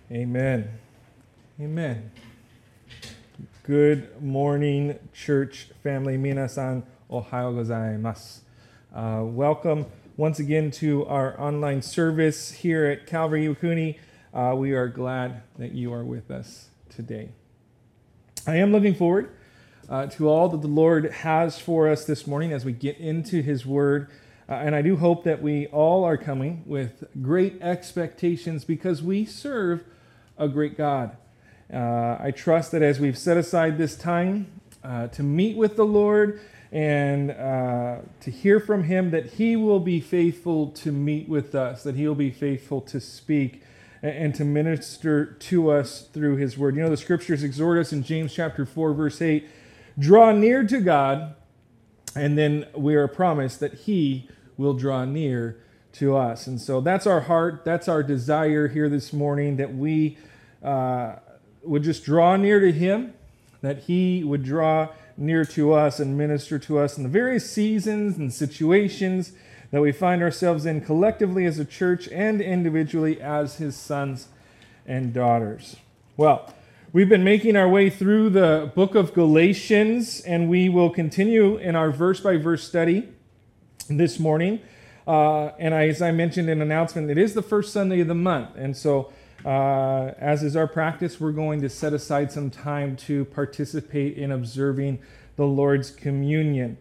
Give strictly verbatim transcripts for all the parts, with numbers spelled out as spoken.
Amen. Amen. Good morning, church family. Minasan ohayou gozaimasu. Uh, welcome once again to our online service here at Calvary Iwakuni. Uh, we are glad that you are with us today. I am looking forward uh, to all that the Lord has for us this morning as we get into His Word. Uh, and I do hope that we all are coming with great expectations because we serve a great God. Uh, I trust that as we've set aside this time uh, to meet with the Lord and uh, to hear from Him, that He will be faithful to meet with us, that He will be faithful to speak and, and to minister to us through His Word. You know, the Scriptures exhort us in James chapter four, verse eight, draw near to God, and then we are promised that He will draw near to us. And so that's our heart, that's our desire here this morning, that we uh, would just draw near to Him, that He would draw near to us and minister to us in the various seasons and situations that we find ourselves in collectively as a church and individually as His sons and daughters. Well, we've been making our way through the book of Galatians, and we will continue in our verse-by-verse study this morning. Uh, and I, as I mentioned in an announcement, it is the first Sunday of the month. And so, uh, as is our practice, we're going to set aside some time to participate in observing the Lord's communion.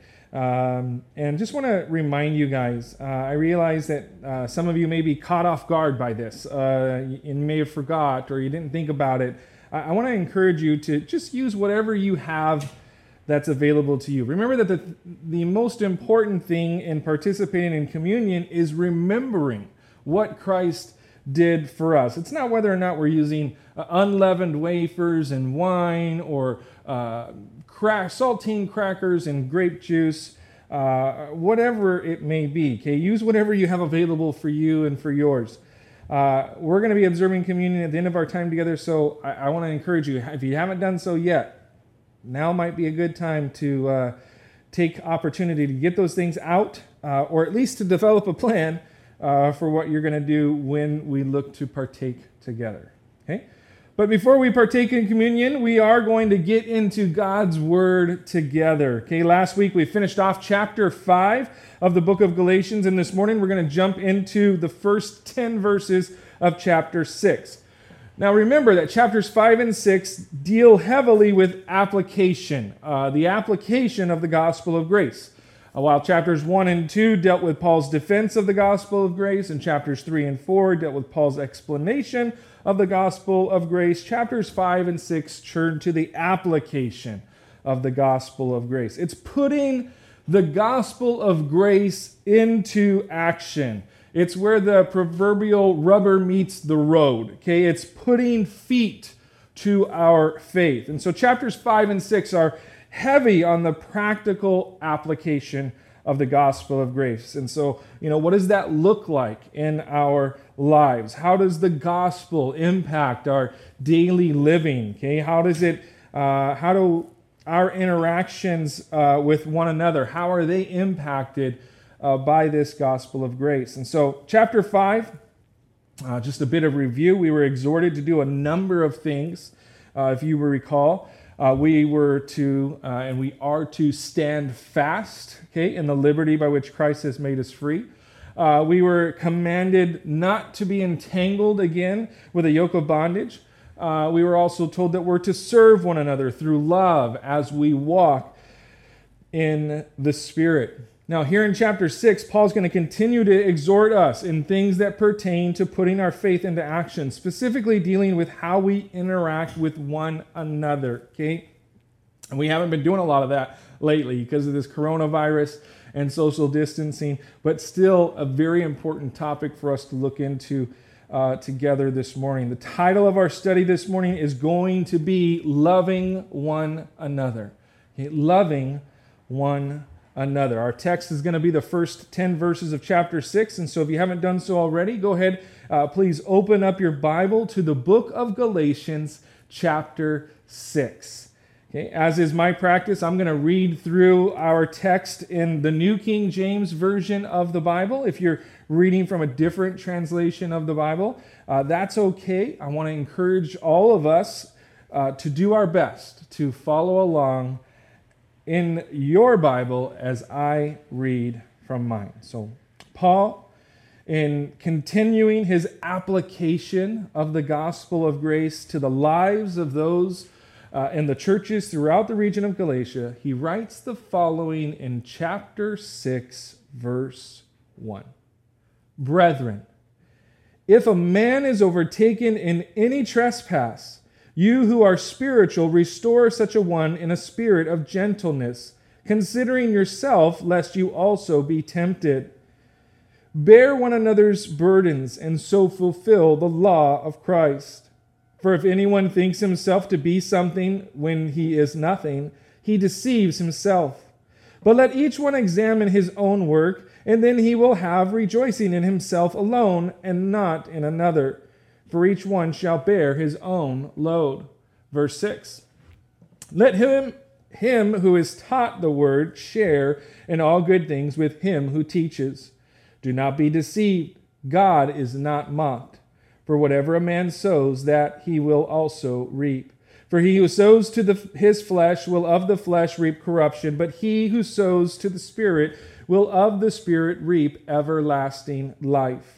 Um, and just want to remind you guys, uh, I realize that uh, some of you may be caught off guard by this. Uh, you may have forgot or you didn't think about it. I, I want to encourage you to just use whatever you have that's available to you. Remember that the, the most important thing in participating in communion is remembering what Christ did for us. It's not whether or not we're using uh, unleavened wafers and wine or uh, crack, saltine crackers and grape juice, uh, whatever it may be. Okay, use whatever you have available for you and for yours. Uh, we're going to be observing communion at the end of our time together, so I, I want to encourage you, if you haven't done so yet, now might be a good time to uh, take opportunity to get those things out, uh, or at least to develop a plan uh, for what you're going to do when we look to partake together. Okay? But before we partake in communion, we are going to get into God's Word together. Okay? Last week we finished off chapter five of the book of Galatians, and this morning we're going to jump into the first ten verses of chapter six. Now remember that chapters five and six deal heavily with application, uh, the application of the gospel of grace. Uh, while chapters one and two dealt with Paul's defense of the gospel of grace, and chapters three and four dealt with Paul's explanation of the gospel of grace, chapters five and six turn to the application of the gospel of grace. It's putting the gospel of grace into action. It's where the proverbial rubber meets the road, okay? It's putting feet to our faith. And so chapters five and six are heavy on the practical application of the gospel of grace. And so, you know, what does that look like in our lives? How does the gospel impact our daily living, okay? How does it, uh, how do our interactions uh, with one another, how are they impacted Uh, by this gospel of grace? And so chapter five, uh, just a bit of review. We were exhorted to do a number of things. Uh, if you will recall, uh, we were to, uh, and we are to stand fast, okay, in the liberty by which Christ has made us free. Uh, we were commanded not to be entangled again with a yoke of bondage. Uh, we were also told that we're to serve one another through love as we walk in the Spirit. Now, here in chapter six, Paul's going to continue to exhort us in things that pertain to putting our faith into action, specifically dealing with how we interact with one another, okay? And we haven't been doing a lot of that lately because of this coronavirus and social distancing, but still a very important topic for us to look into uh, together this morning. The title of our study this morning is going to be Loving One Another, okay? Loving one another. Another. Our text is going to be the first ten verses of chapter six, and so if you haven't done so already, go ahead, uh, please open up your Bible to the book of Galatians, chapter six. Okay, as is my practice, I'm going to read through our text in the New King James Version of the Bible. If you're reading from a different translation of the Bible, uh, that's okay. I want to encourage all of us uh, to do our best to follow along in your Bible as I read from mine. So, Paul, in continuing his application of the gospel of grace to the lives of those Uh, in the churches throughout the region of Galatia, he writes the following in chapter six, verse one. Brethren, if a man is overtaken in any trespass, you who are spiritual, restore such a one in a spirit of gentleness, considering yourself, lest you also be tempted. Bear one another's burdens, and so fulfill the law of Christ. For if anyone thinks himself to be something when he is nothing, he deceives himself. But let each one examine his own work, and then he will have rejoicing in himself alone and not in another. For each one shall bear his own load. Verse six. Let him, him who is taught the word share in all good things with him who teaches. Do not be deceived. God is not mocked. For whatever a man sows, that he will also reap. For he who sows to the, his flesh will of the flesh reap corruption, but he who sows to the Spirit will of the Spirit reap everlasting life.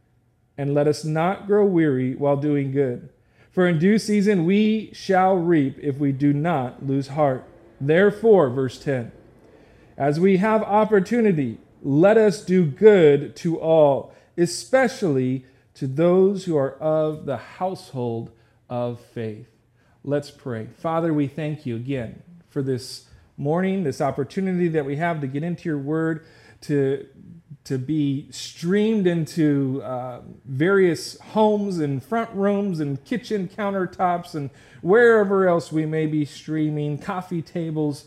And let us not grow weary while doing good. For in due season we shall reap if we do not lose heart. Therefore, verse ten, as we have opportunity, let us do good to all, especially to those who are of the household of faith. Let's pray. Father, we thank you again for this morning, this opportunity that we have to get into your word, to, to be streamed into uh, various homes and front rooms and kitchen countertops and wherever else we may be streaming, coffee tables.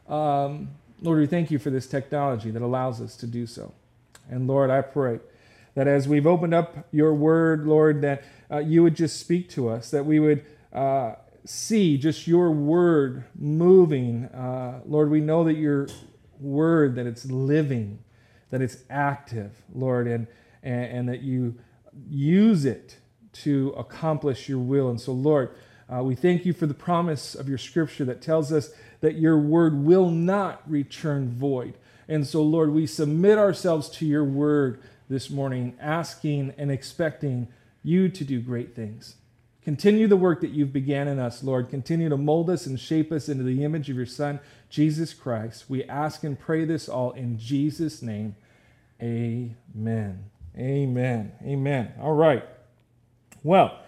Um, Lord, we thank you for this technology that allows us to do so. And Lord, I pray that as we've opened up your word, Lord, that uh, you would just speak to us, that we would uh, see just your word moving. Uh, Lord, we know that your word, that it's living, that it's active, Lord, and, and, and that you use it to accomplish your will. And so, Lord, uh, we thank you for the promise of your scripture that tells us that your word will not return void. And so, Lord, we submit ourselves to your word this morning, asking and expecting you to do great things. Continue the work that you've began in us, Lord. Continue to mold us and shape us into the image of your Son, Jesus Christ. We ask and pray this all in Jesus' name. Amen. Amen. Amen. All right. Well,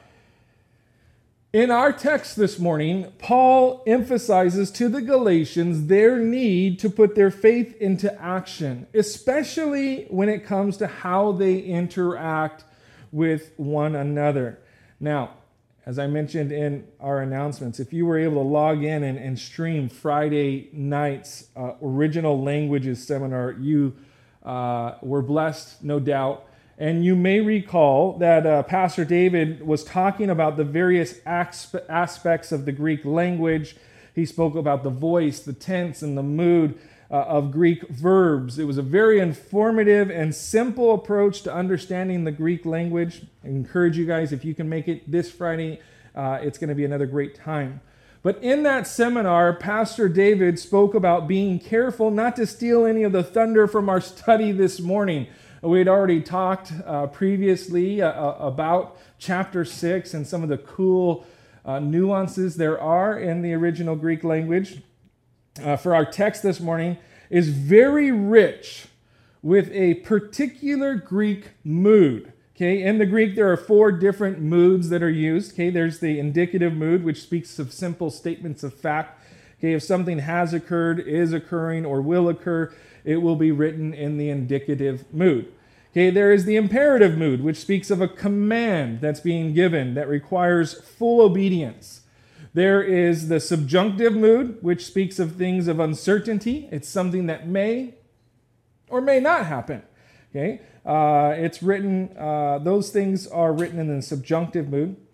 in our text this morning, Paul emphasizes to the Galatians their need to put their faith into action, especially when it comes to how they interact with one another. Now, as I mentioned in our announcements, if you were able to log in and, and stream Friday night's uh, original languages seminar, you uh, were blessed, no doubt. And you may recall that uh, Pastor David was talking about the various aspe- aspects of the Greek language. He spoke about the voice, the tense, and the mood uh, of Greek verbs. It was a very informative and simple approach to understanding the Greek language. I encourage you guys, if you can make it this Friday, uh, it's going to be another great time. But in that seminar, Pastor David spoke about being careful not to steal any of the thunder from our study this morning. We had already talked uh, previously uh, about chapter six and some of the cool uh, nuances there are in the original Greek language. Uh, for our text this morning is very rich with a particular Greek mood. Okay, in the Greek, there are four different moods that are used. Okay, there's the indicative mood, which speaks of simple statements of fact. Okay, if something has occurred, is occurring, or will occur, it will be written in the indicative mood. Okay, there is the imperative mood, which speaks of a command that's being given that requires full obedience. There is the subjunctive mood, which speaks of things of uncertainty. It's something that may or may not happen. Okay, uh, it's written, uh, those things are written in the subjunctive mood.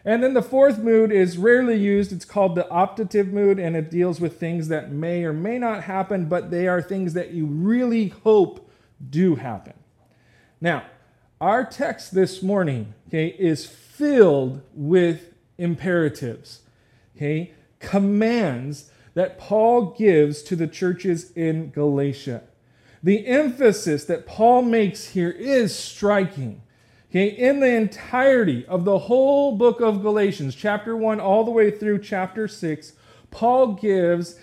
And then the fourth mood is rarely used. It's called the optative mood, and it deals with things that may or may not happen, but they are things that you really hope do happen. Now, our text this morning, okay, is filled with imperatives, okay, commands that Paul gives to the churches in Galatia. The emphasis that Paul makes here is striking. Okay, in the entirety of the whole book of Galatians, chapter one all the way through chapter six, Paul gives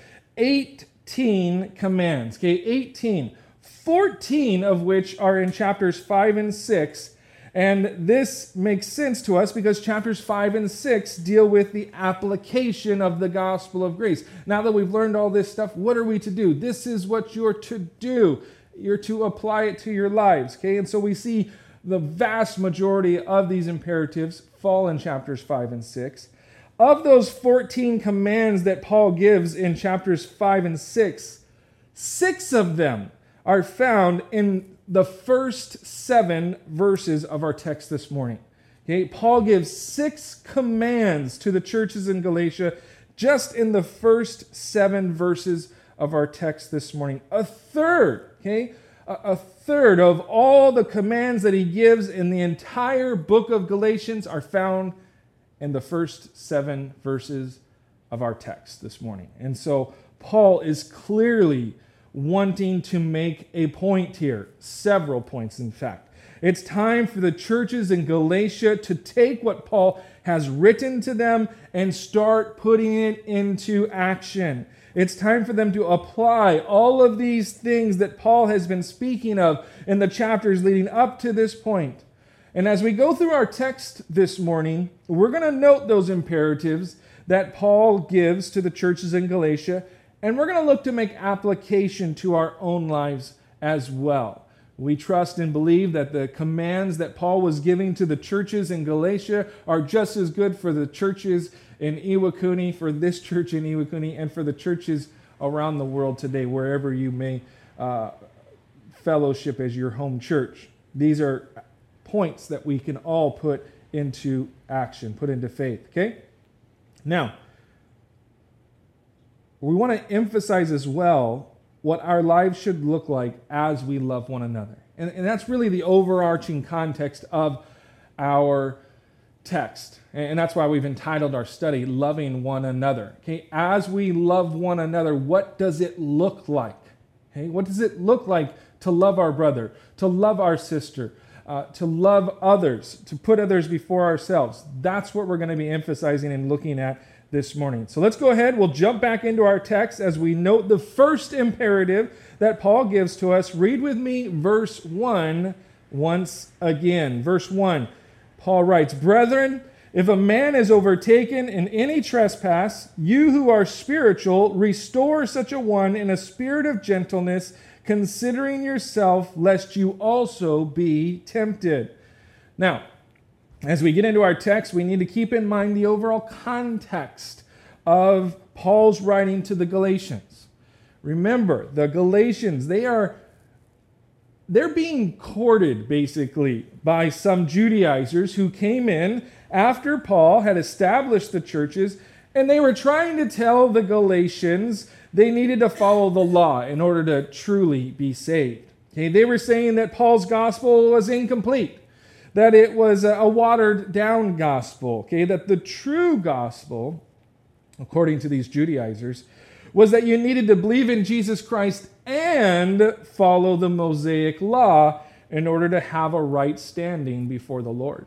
eighteen commands. Okay, eighteen. fourteen of which are in chapters five and six. And this makes sense to us because chapters five and six deal with the application of the gospel of grace. Now that we've learned all this stuff, what are we to do? This is what you're to do. You're to apply it to your lives. Okay, and so we see the vast majority of these imperatives fall in chapters five and six. Of those fourteen commands that Paul gives in chapters five and six, six of them are found in the first seven verses of our text this morning. Okay, Paul gives six commands to the churches in Galatia just in the first seven verses of our text this morning. A third, okay, a third of all the commands that he gives in the entire book of Galatians are found in the first seven verses of our text this morning. And so Paul is clearly wanting to make a point here, several points in fact. It's time for the churches in Galatia to take what Paul has written to them and start putting it into action. It's time for them to apply all of these things that Paul has been speaking of in the chapters leading up to this point. And as we go through our text this morning, we're going to note those imperatives that Paul gives to the churches in Galatia, and we're going to look to make application to our own lives as well. We trust and believe that the commands that Paul was giving to the churches in Galatia are just as good for the churches in Iwakuni, for this church in Iwakuni, and for the churches around the world today, wherever you may uh, fellowship as your home church. These are points that we can all put into action, put into faith, okay? Now, we want to emphasize as well what our lives should look like as we love one another. And, and that's really the overarching context of our text. And that's why we've entitled our study, Loving One Another. Okay, as we love one another, what does it look like? Okay, what does it look like to love our brother, to love our sister, uh, to love others, to put others before ourselves? That's what we're going to be emphasizing and looking at this morning. So let's go ahead. We'll jump back into our text as we note the first imperative that Paul gives to us. Read with me verse one once again. Verse one, Paul writes, "Brethren, if a man is overtaken in any trespass, you who are spiritual, restore such a one in a spirit of gentleness, considering yourself, lest you also be tempted." Now, as we get into our text, we need to keep in mind the overall context of Paul's writing to the Galatians. Remember, the Galatians, they are they're being courted basically by some Judaizers who came in after Paul had established the churches, and they were trying to tell the Galatians they needed to follow the law in order to truly be saved. Okay, they were saying that Paul's gospel was incomplete, that it was a watered down gospel, okay? That the true gospel, according to these Judaizers, was that you needed to believe in Jesus Christ and follow the Mosaic law in order to have a right standing before the Lord.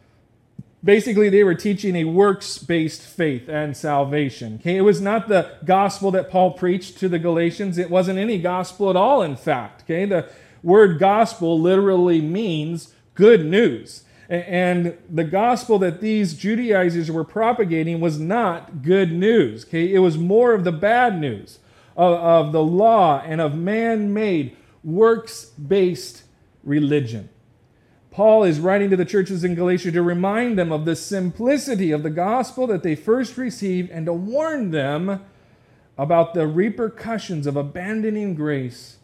Basically, they were teaching a works-based faith and salvation. Okay? It was not the gospel that Paul preached to the Galatians. It wasn't any gospel at all, in fact. Okay? The word gospel literally means good news. And the gospel that these Judaizers were propagating was not good news. Okay? It was more of the bad news of, of the law and of man-made, works-based religion. Paul is writing to the churches in Galatia to remind them of the simplicity of the gospel that they first received and to warn them about the repercussions of abandoning grace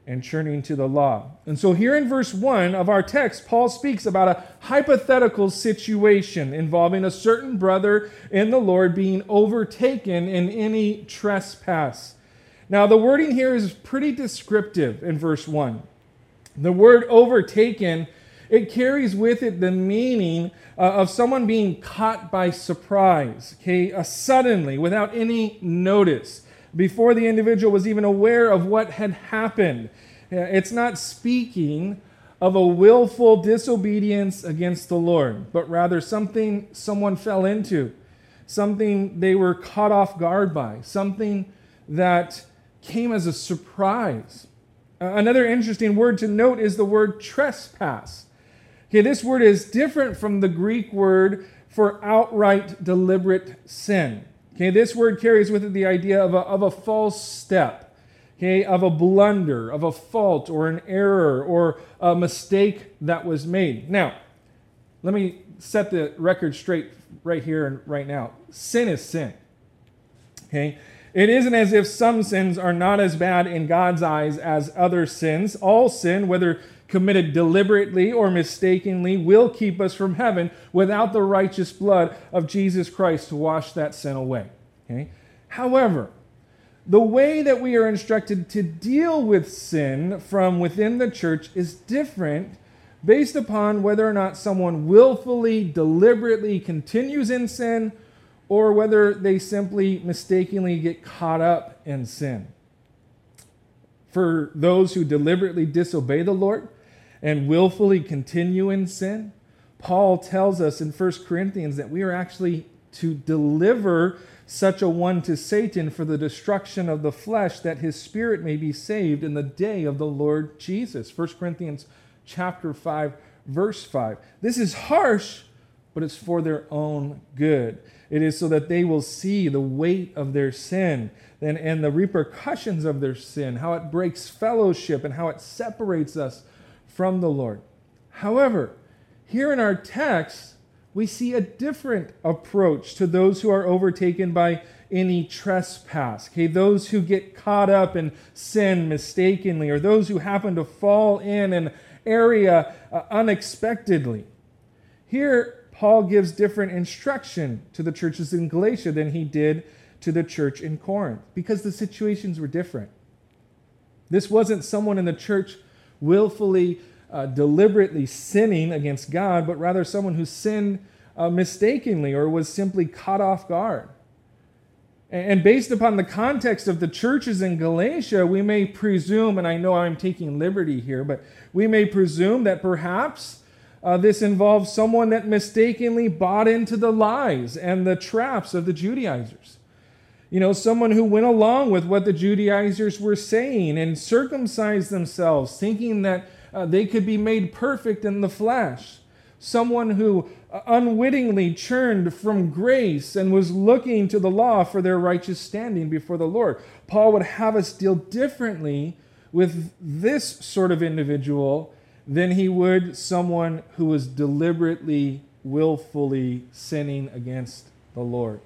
and turning to the law. And so here in verse one of our text, Paul speaks about a hypothetical situation involving a certain brother in the Lord being overtaken in any trespass. Now, the wording here is pretty descriptive in verse one. The word overtaken, it carries with it the meaning uh, of someone being caught by surprise, okay, uh, suddenly, without any notice, before the individual was even aware of what had happened. It's not speaking of a willful disobedience against the Lord, but rather something someone fell into, something they were caught off guard by, something that came as a surprise. Uh, another interesting word to note is the word trespass. Okay, this word is different from the Greek word for outright deliberate sin. Okay, this word carries with it the idea of a, of a false step, okay, of a blunder, of a fault or an error or a mistake that was made. Now, let me set the record straight right here and right now. Sin is sin. Okay? It isn't as if some sins are not as bad in God's eyes as other sins. All sin, whether committed deliberately or mistakenly, will keep us from heaven without the righteous blood of Jesus Christ to wash that sin away. Okay? However, the way that we are instructed to deal with sin from within the church is different based upon whether or not someone willfully, deliberately continues in sin or whether they simply mistakenly get caught up in sin. For those who deliberately disobey the Lord and willfully continue in sin, Paul tells us in First Corinthians that we are actually to deliver such a one to Satan for the destruction of the flesh, that his spirit may be saved in the day of the Lord Jesus. First Corinthians chapter five, verse five. This is harsh, but it's for their own good. It is so that they will see the weight of their sin and, and the repercussions of their sin, how it breaks fellowship and how it separates us from the Lord. However, here in our text, we see a different approach to those who are overtaken by any trespass. Okay, those who get caught up in sin mistakenly, or those who happen to fall in an area uh, unexpectedly. Here, Paul gives different instruction to the churches in Galatia than he did to the church in Corinth, because the situations were different. This wasn't someone in the church willfully, uh, deliberately sinning against God, but rather someone who sinned uh, mistakenly or was simply caught off guard. And based upon the context of the churches in Galatia, we may presume, and I know I'm taking liberty here, but we may presume that perhaps uh, this involves someone that mistakenly bought into the lies and the traps of the Judaizers. You know, someone who went along with what the Judaizers were saying and circumcised themselves, thinking that uh, they could be made perfect in the flesh. Someone who uh, unwittingly churned from grace and was looking to the law for their righteous standing before the Lord. Paul would have us deal differently with this sort of individual than he would someone who was deliberately, willfully sinning against the Lord.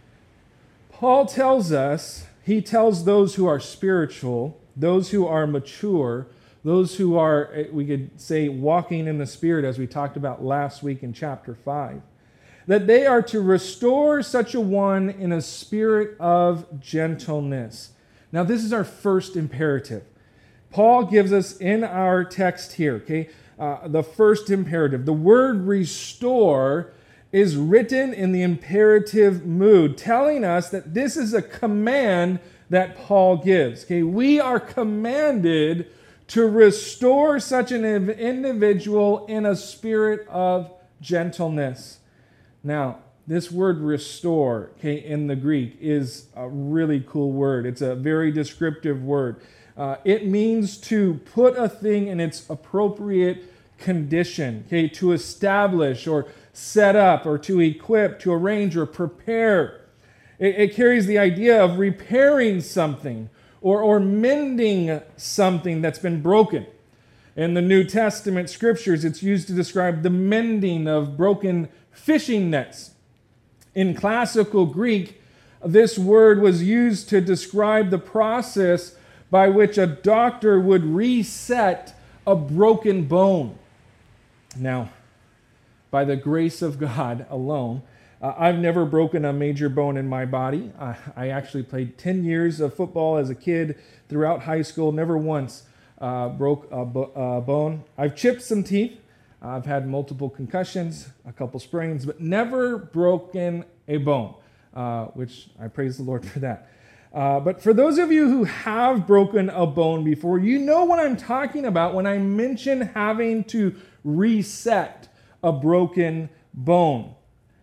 Paul tells us, he tells those who are spiritual, those who are mature, those who are, we could say, walking in the Spirit, as we talked about last week in chapter five, that they are to restore such a one in a spirit of gentleness. Now, this is our first imperative. Paul gives us in our text here, okay, uh, the first imperative. The word restore is written in the imperative mood, telling us that this is a command that Paul gives. Okay, we are commanded to restore such an individual in a spirit of gentleness. Now, this word restore, okay, in the Greek is a really cool word. It's a very descriptive word. Uh, it means to put a thing in its appropriate condition, okay, to establish or set up or to equip, to arrange or prepare. It, it carries the idea of repairing something or, or mending something that's been broken. In the New Testament scriptures, it's used to describe the mending of broken fishing nets. In classical Greek, this word was used to describe the process by which a doctor would reset a broken bone. Now, by the grace of God alone, uh, I've never broken a major bone in my body. Uh, I actually played ten years of football as a kid throughout high school, never once uh, broke a, bo- a bone. I've chipped some teeth. I've had multiple concussions, a couple sprains, but never broken a bone, uh, which I praise the Lord for that. Uh, but for those of you who have broken a bone before, you know what I'm talking about when I mention having to reset a broken bone.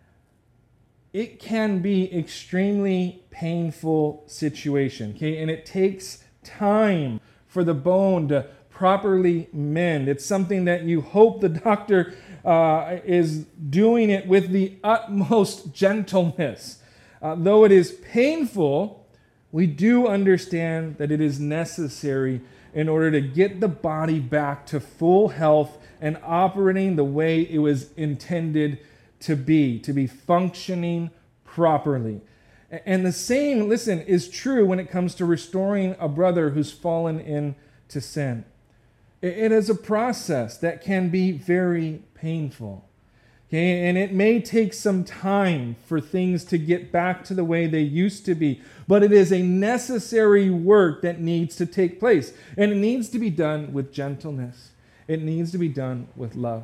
It can be extremely painful situation, okay? And it takes time for the bone to properly mend. It's something that you hope the doctor uh, is doing it with the utmost gentleness. Uh, though it is painful, we do understand that it is necessary in order to get the body back to full health and operating the way it was intended to be, to be functioning properly. And the same, listen, is true when it comes to restoring a brother who's fallen into sin. It is a process that can be very painful. Okay, and it may take some time for things to get back to the way they used to be, but it is a necessary work that needs to take place. And it needs to be done with gentleness. It needs to be done with love.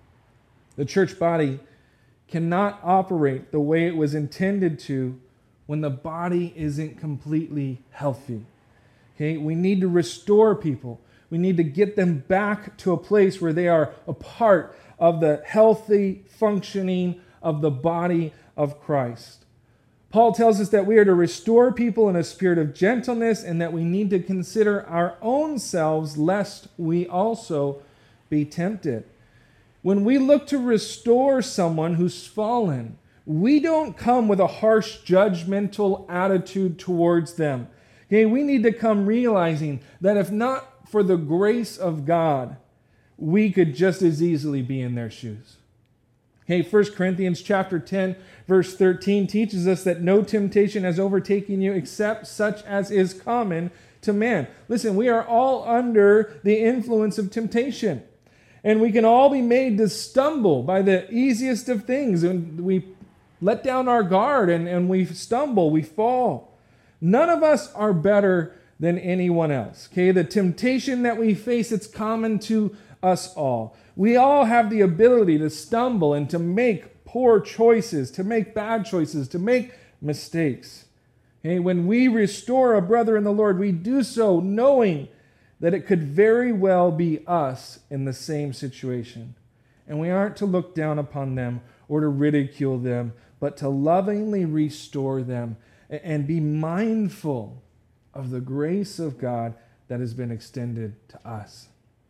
The church body cannot operate the way it was intended to when the body isn't completely healthy. Okay, we need to restore people. We need to get them back to a place where they are a part of the healthy functioning of the body of Christ. Paul tells us that we are to restore people in a spirit of gentleness and that we need to consider our own selves lest we also be tempted. When we look to restore someone who's fallen, we don't come with a harsh, judgmental attitude towards them. Okay, we need to come realizing that if not for the grace of God, we could just as easily be in their shoes. Okay, First Corinthians chapter ten, verse thirteen teaches us that no temptation has overtaken you except such as is common to man. Listen, we are all under the influence of temptation. And we can all be made to stumble by the easiest of things. And we let down our guard and, and we stumble, we fall. None of us are better than anyone else. Okay, the temptation that we face, it's common to us all. We all have the ability to stumble and to make poor choices, to make bad choices, to make mistakes. Okay, when we restore a brother in the Lord, we do so knowing that it could very well be us in the same situation. And we aren't to look down upon them or to ridicule them, but to lovingly restore them and be mindful of the grace of God that has been extended to us.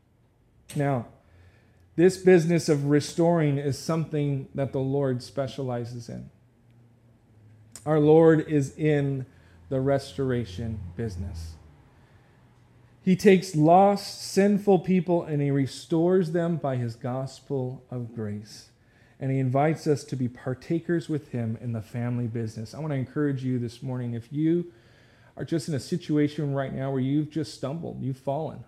Now, this business of restoring is something that the Lord specializes in. Our Lord is in the restoration business. He takes lost, sinful people and he restores them by his gospel of grace. And he invites us to be partakers with him in the family business. I want to encourage you this morning, if you are just in a situation right now where you've just stumbled, you've fallen,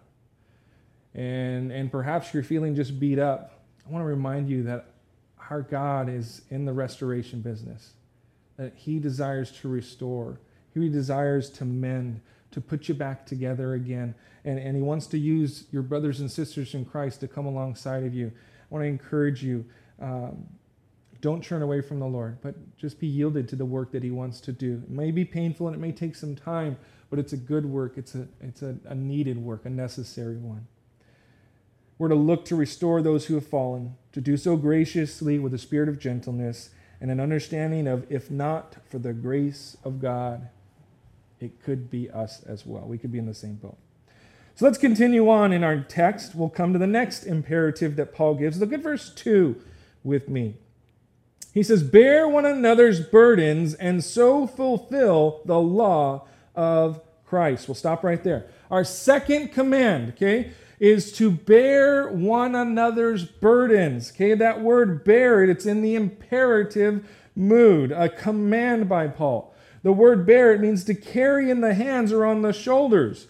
and, and perhaps you're feeling just beat up, I want to remind you that our God is in the restoration business, that he desires to restore, he desires to mend, to put you back together again. And, and he wants to use your brothers and sisters in Christ to come alongside of you. I want to encourage you, um, don't turn away from the Lord, but just be yielded to the work that he wants to do. It may be painful and it may take some time, but it's a good work. It's a, it's a, a needed work, a necessary one. We're to look to restore those who have fallen, to do so graciously with a spirit of gentleness and an understanding of, if not for the grace of God, it could be us as well. We could be in the same boat. So let's continue on in our text. We'll come to the next imperative that Paul gives. Look at verse two with me. He says, bear one another's burdens and so fulfill the law of Christ. We'll stop right there. Our second command, okay, is to bear one another's burdens. Okay, that word bear, it's in the imperative mood, a command by Paul. The word bear, it means to carry in the hands or on the shoulders.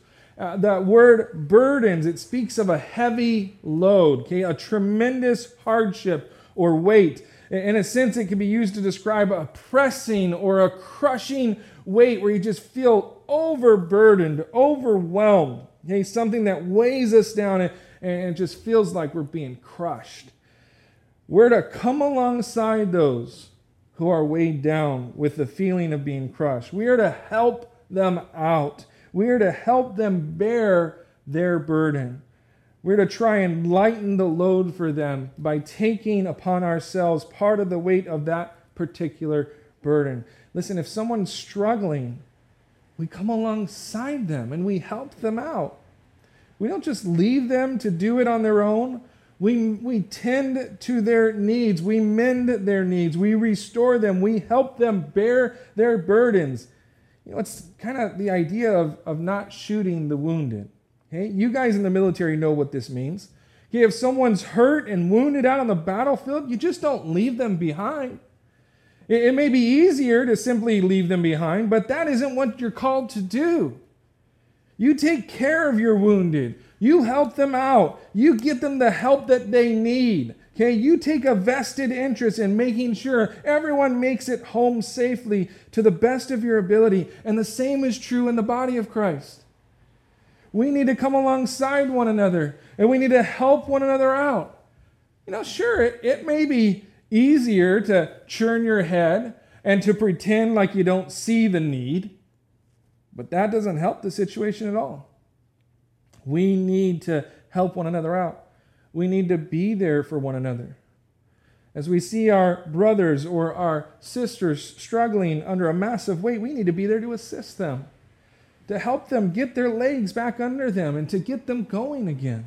Uh, the word burdens, it speaks of a heavy load, okay, a tremendous hardship or weight. In a sense, it can be used to describe a pressing or a crushing weight where you just feel overburdened, overwhelmed. Okay, something that weighs us down and, and it just feels like we're being crushed. We're to come alongside those who are weighed down with the feeling of being crushed. We are to help them out. We are to help them bear their burden. We're to try and lighten the load for them by taking upon ourselves part of the weight of that particular burden. Listen, if someone's struggling, we come alongside them and we help them out. We don't just leave them to do it on their own. We, we tend to their needs. We mend their needs. We restore them. We help them bear their burdens. You know, it's kind of the idea of, of not shooting the wounded. Okay? You guys in the military know what this means. Okay, if someone's hurt and wounded out on the battlefield, you just don't leave them behind. It, it may be easier to simply leave them behind, but that isn't what you're called to do. You take care of your wounded. You help them out. You get them the help that they need. Okay, you take a vested interest in making sure everyone makes it home safely to the best of your ability. And the same is true in the body of Christ. We need to come alongside one another and we need to help one another out. You know, sure, it, it may be easier to turn your head and to pretend like you don't see the need, but that doesn't help the situation at all. We need to help one another out. We need to be there for one another. As we see our brothers or our sisters struggling under a massive weight, we need to be there to assist them, to help them get their legs back under them and to get them going again.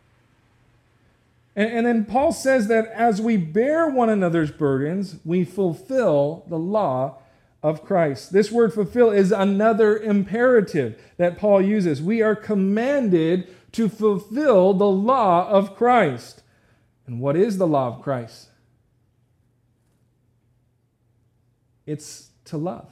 And, and then Paul says that as we bear one another's burdens, we fulfill the law of Christ. This word fulfill is another imperative that Paul uses. We are commanded to fulfill the law of Christ. And what is the law of Christ? It's to love.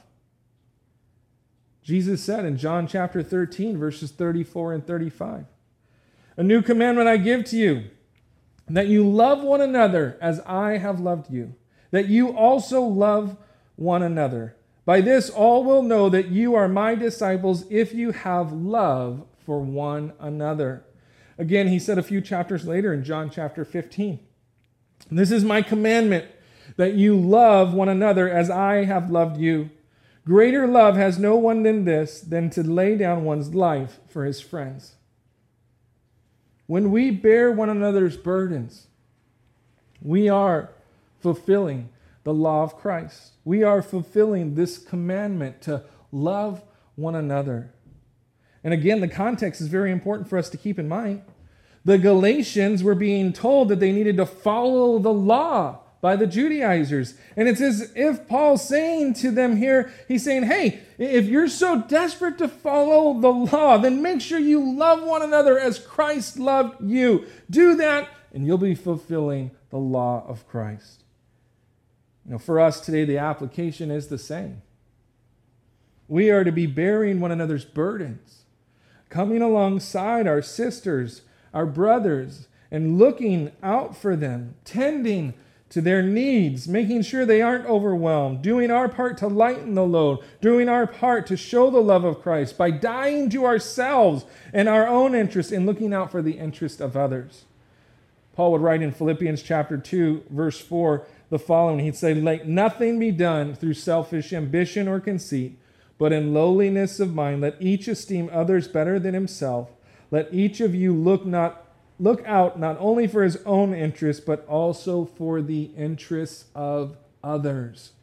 Jesus said in John chapter thirteen, verses thirty-four and thirty-five, "A new commandment I give to you, that you love one another as I have loved you, that you also love one another. By this all will know that you are my disciples if you have love for one another." Again, he said a few chapters later in John chapter fifteen, "This is my commandment, that you love one another as I have loved you. Greater love has no one than this, than to lay down one's life for his friends." When we bear one another's burdens, we are fulfilling the law of Christ. We are fulfilling this commandment to love one another. And again, the context is very important for us to keep in mind. The Galatians were being told that they needed to follow the law by the Judaizers. And it's as if Paul's saying to them here, he's saying, hey, if you're so desperate to follow the law, then make sure you love one another as Christ loved you. Do that, and you'll be fulfilling the law of Christ. You know, for us today, the application is the same. We are to be bearing one another's burdens, coming alongside our sisters, our brothers, and looking out for them, tending to their needs, making sure they aren't overwhelmed, doing our part to lighten the load, doing our part to show the love of Christ by dying to ourselves and our own interests and looking out for the interest of others. Paul would write in Philippians chapter two, verse four, the following. He'd say, "Let nothing be done through selfish ambition or conceit, but in lowliness of mind, let each esteem others better than himself. Let each of you look not look out not only for his own interests, but also for the interests of others."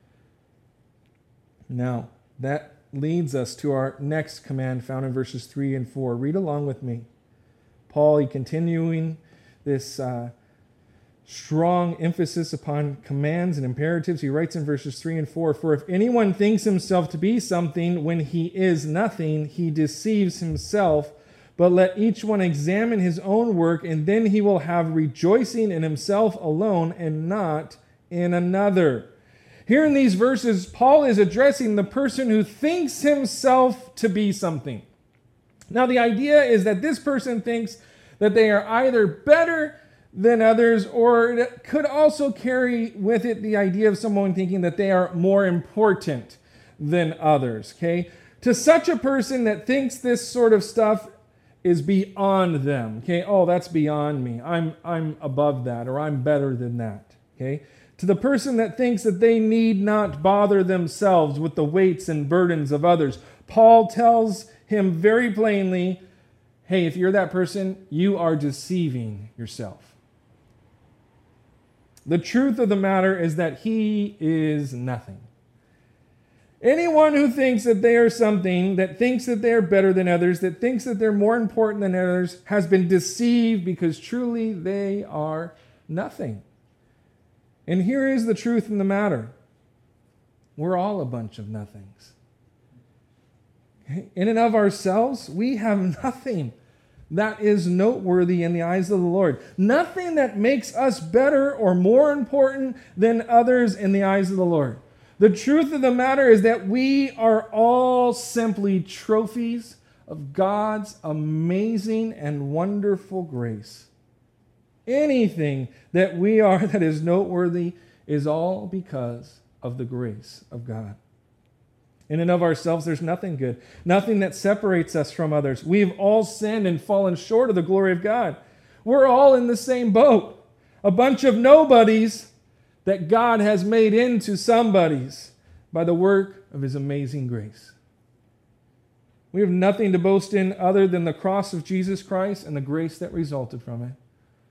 Now, that leads us to our next command found in verses three and four. Read along with me. Paul, he continuing this uh, strong emphasis upon commands and imperatives. He writes in verses three and four, "For if anyone thinks himself to be something when he is nothing, he deceives himself. But let each one examine his own work, and then he will have rejoicing in himself alone and not in another." Here in these verses, Paul is addressing the person who thinks himself to be something. Now, the idea is that this person thinks that they are either better than others, or it could also carry with it the idea of someone thinking that they are more important than others, okay? To such a person that thinks this sort of stuff is beyond them, okay? Oh, that's beyond me. I'm I'm above that, or I'm better than that, okay? To the person that thinks that they need not bother themselves with the weights and burdens of others, Paul tells him very plainly, hey, if you're that person, you are deceiving yourself. The truth of the matter is that he is nothing. Anyone who thinks that they are something, that thinks that they are better than others, that thinks that they're more important than others, has been deceived, because truly they are nothing. And here is the truth in the matter. We're all a bunch of nothings. In and of ourselves, we have nothing that is noteworthy in the eyes of the Lord. Nothing that makes us better or more important than others in the eyes of the Lord. The truth of the matter is that we are all simply trophies of God's amazing and wonderful grace. Anything that we are that is noteworthy is all because of the grace of God. In and of ourselves, there's nothing good, nothing that separates us from others. We've all sinned and fallen short of the glory of God. We're all in the same boat, a bunch of nobodies that God has made into somebodies by the work of his amazing grace. We have nothing to boast in other than the cross of Jesus Christ and the grace that resulted from it.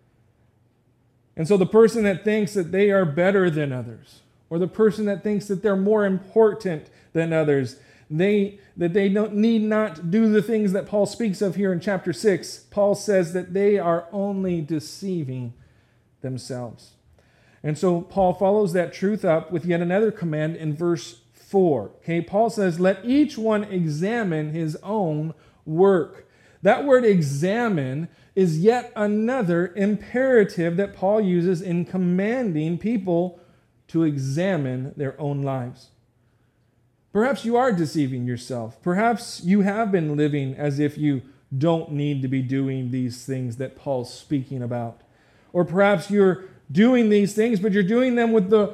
And so the person that thinks that they are better than others, or the person that thinks that they're more important than others, they that they don't need not do the things that Paul speaks of here in chapter six. Paul says that they are only deceiving themselves. And so Paul follows that truth up with yet another command in verse four. Okay, Paul says, let each one examine his own work. That word examine is yet another imperative that Paul uses in commanding people to examine their own lives. Perhaps you are deceiving yourself. Perhaps you have been living as if you don't need to be doing these things that Paul's speaking about. Or perhaps you're doing these things, but you're doing them with the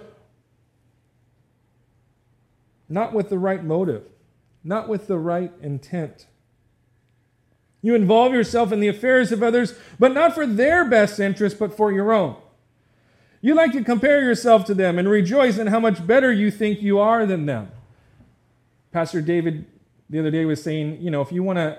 not with the right motive, not with the right intent. You involve yourself in the affairs of others, but not for their best interest, but for your own. You like to compare yourself to them and rejoice in how much better you think you are than them. Pastor David the other day was saying, you know, if you want to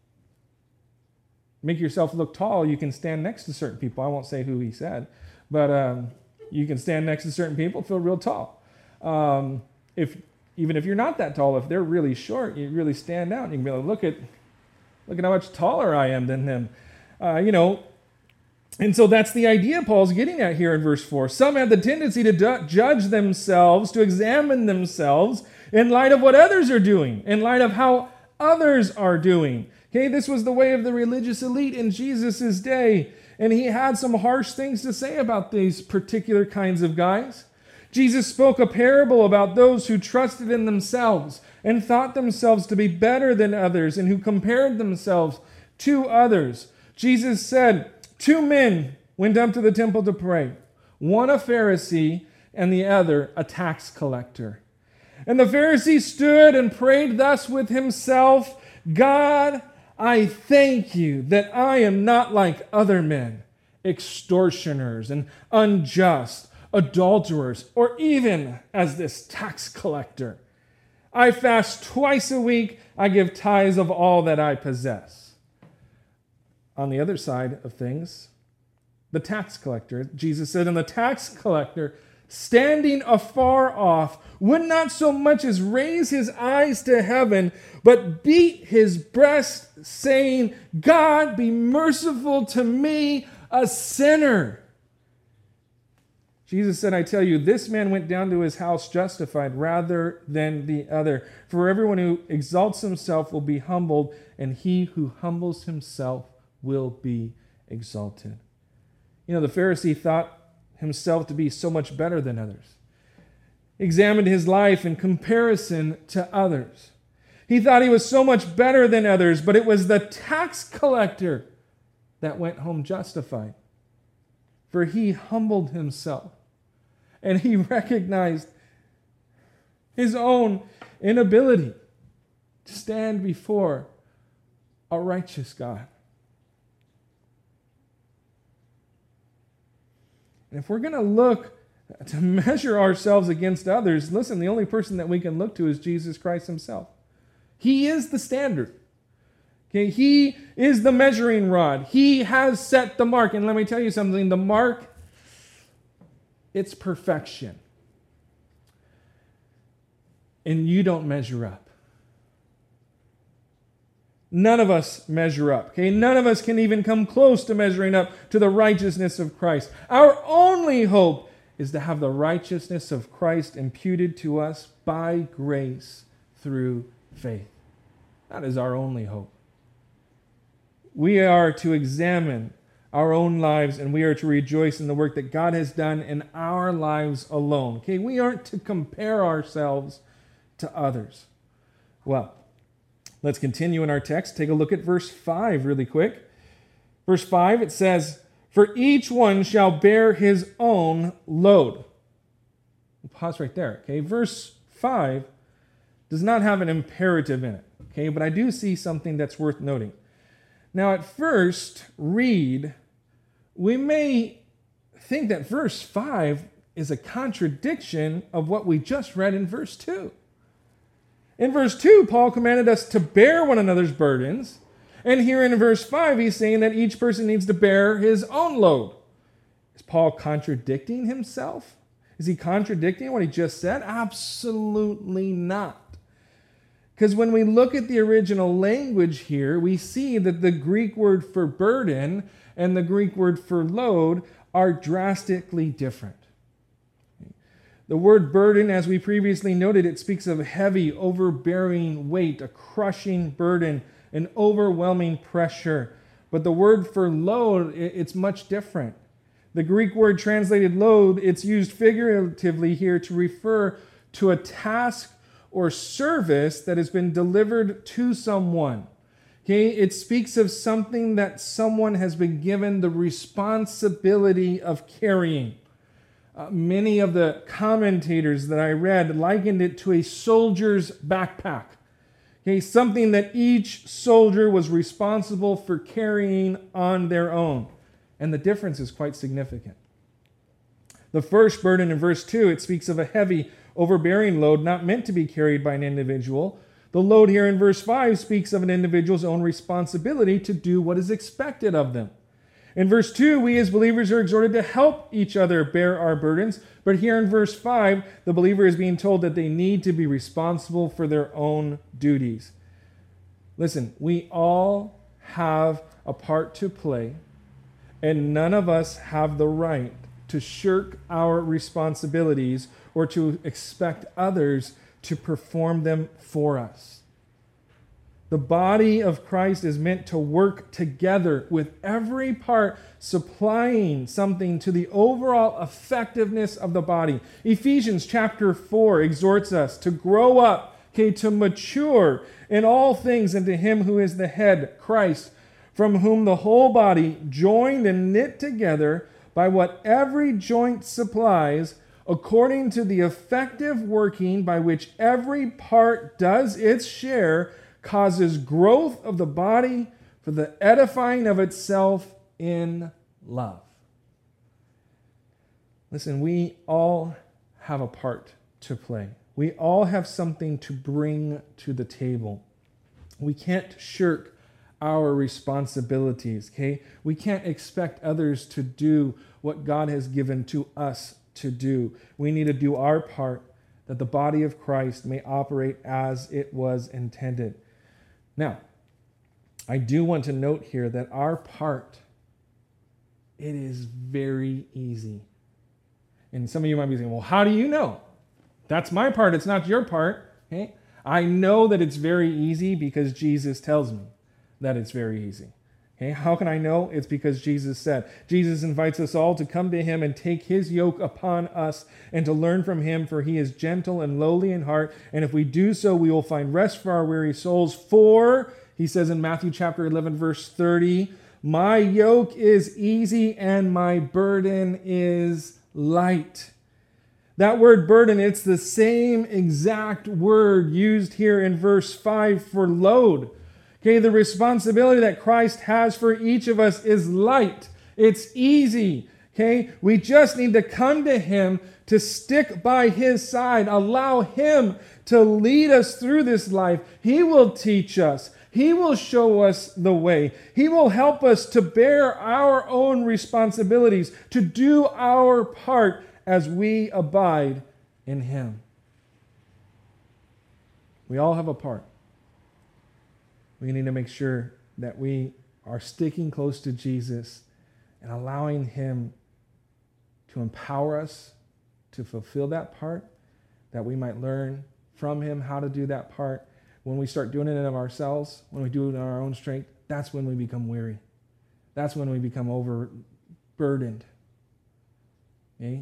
make yourself look tall, you can stand next to certain people. I won't say who he said, but um, you can stand next to certain people, feel real tall. Um, if even if you're not that tall, if they're really short, you really stand out. And you can be like, look at, look at how much taller I am than them. Uh, you know, and so that's the idea Paul's getting at here in verse four. Some have the tendency to du- judge themselves, to examine themselves in light of what others are doing, in light of how others are doing. Okay, this was the way of the religious elite in Jesus' day, and he had some harsh things to say about these particular kinds of guys. Jesus spoke a parable about those who trusted in themselves and thought themselves to be better than others and who compared themselves to others. Jesus said, two men went up to the temple to pray, one a Pharisee and the other a tax collector. And the Pharisee stood and prayed thus with himself, God, I thank you that I am not like other men, extortioners and unjust, adulterers, or even as this tax collector. I fast twice a week. I give tithes of all that I possess. On the other side of things, the tax collector, Jesus said, and the tax collector, standing afar off, would not so much as raise his eyes to heaven, but beat his breast, saying, God, be merciful to me, a sinner. Jesus said, I tell you, this man went down to his house justified rather than the other. For everyone who exalts himself will be humbled, and he who humbles himself will be exalted. You know, the Pharisee thought himself to be so much better than others. Examined his life in comparison to others. He thought he was so much better than others, but it was the tax collector that went home justified. For he humbled himself, and he recognized his own inability to stand before a righteous God. And if we're going to look to measure ourselves against others, listen, the only person that we can look to is Jesus Christ himself. He is the standard. Okay, he is the measuring rod. He has set the mark. And let me tell you something, the mark, it's perfection. And you don't measure up. None of us measure up. Okay, none of us can even come close to measuring up to the righteousness of Christ. Our only hope is to have the righteousness of Christ imputed to us by grace through faith. That is our only hope. We are to examine our own lives, and we are to rejoice in the work that God has done in our lives alone. Okay, we aren't to compare ourselves to others. Well, let's continue in our text. Take a look at verse five really quick. Verse five, it says, "For each one shall bear his own load." We'll pause right there. Okay, verse five does not have an imperative in it. Okay, but I do see something that's worth noting. Now, at first read, we may think that verse five is a contradiction of what we just read in verse two. In verse two, Paul commanded us to bear one another's burdens. And here in verse five, he's saying that each person needs to bear his own load. Is Paul contradicting himself? Is he contradicting what he just said? Absolutely not. Because when we look at the original language here, we see that the Greek word for burden and the Greek word for load are drastically different. The word burden, as we previously noted, it speaks of heavy, overbearing weight, a crushing burden, an overwhelming pressure. But the word for load, it's much different. The Greek word translated load, it's used figuratively here to refer to a task or service that has been delivered to someone. Okay, it speaks of something that someone has been given the responsibility of carrying. Uh, many of the commentators that I read likened it to a soldier's backpack. Okay, something that each soldier was responsible for carrying on their own. And the difference is quite significant. The first burden in verse two, it speaks of a heavy, overbearing load not meant to be carried by an individual. The load here in verse five speaks of an individual's own responsibility to do what is expected of them. In verse two, we as believers are exhorted to help each other bear our burdens. But here in verse five, the believer is being told that they need to be responsible for their own duties. Listen, we all have a part to play, and none of us have the right to shirk our responsibilities or to expect others to perform them for us. The body of Christ is meant to work together with every part supplying something to the overall effectiveness of the body. Ephesians chapter four exhorts us to grow up, okay, to mature in all things into him who is the head, Christ, from whom the whole body, joined and knit together by what every joint supplies, according to the effective working by which every part does its share, causes growth of the body for the edifying of itself in love. Listen, we all have a part to play. We all have something to bring to the table. We can't shirk our responsibilities, okay? We can't expect others to do what God has given to us to do. We need to do our part that the body of Christ may operate as it was intended. Now, I do want to note here that our part, it is very easy. And some of you might be saying, well, how do you know? That's my part, it's not your part. Okay? I know that it's very easy because Jesus tells me that it's very easy. Okay, how can I know? It's because Jesus said. Jesus invites us all to come to him and take his yoke upon us and to learn from him, for he is gentle and lowly in heart. And if we do so, we will find rest for our weary souls. For, he says in Matthew chapter eleven, verse thirty, my yoke is easy and my burden is light. That word burden, it's the same exact word used here in verse five for load. Okay, the responsibility that Christ has for each of us is light. It's easy. Okay, we just need to come to him, to stick by his side, allow him to lead us through this life. He will teach us. He will show us the way. He will help us to bear our own responsibilities, to do our part as we abide in him. We all have a part. We need to make sure that we are sticking close to Jesus and allowing him to empower us to fulfill that part, that we might learn from him how to do that part. When we start doing it of ourselves, when we do it in our own strength, that's when we become weary. That's when we become overburdened. Okay?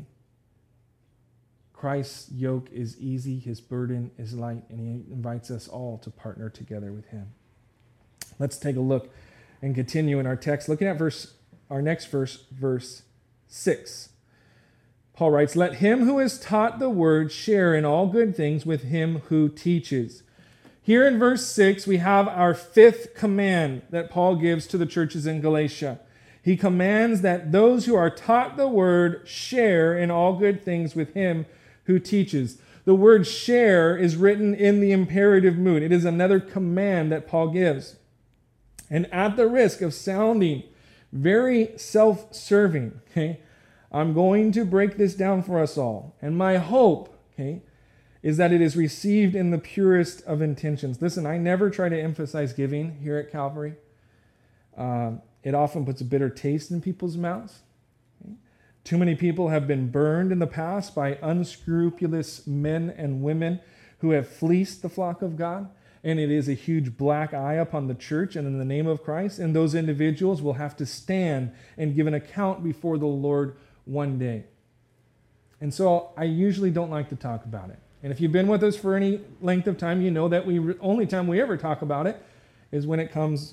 Christ's yoke is easy, his burden is light, and he invites us all to partner together with him. Let's take a look and continue in our text. Looking at verse, our next verse, verse six. Paul writes, let him who is taught the word share in all good things with him who teaches. Here in verse six, we have our fifth command that Paul gives to the churches in Galatia. He commands that those who are taught the word share in all good things with him who teaches. The word share is written in the imperative mood. It is another command that Paul gives. And at the risk of sounding very self-serving, okay, I'm going to break this down for us all. And my hope, okay, is that it is received in the purest of intentions. Listen, I never try to emphasize giving here at Calvary. Uh, it often puts a bitter taste in people's mouths. Okay? Too many people have been burned in the past by unscrupulous men and women who have fleeced the flock of God. And it is a huge black eye upon the church and in the name of Christ. And those individuals will have to stand and give an account before the Lord one day. And so I usually don't like to talk about it. And if you've been with us for any length of time, you know that we only time we ever talk about it is when it comes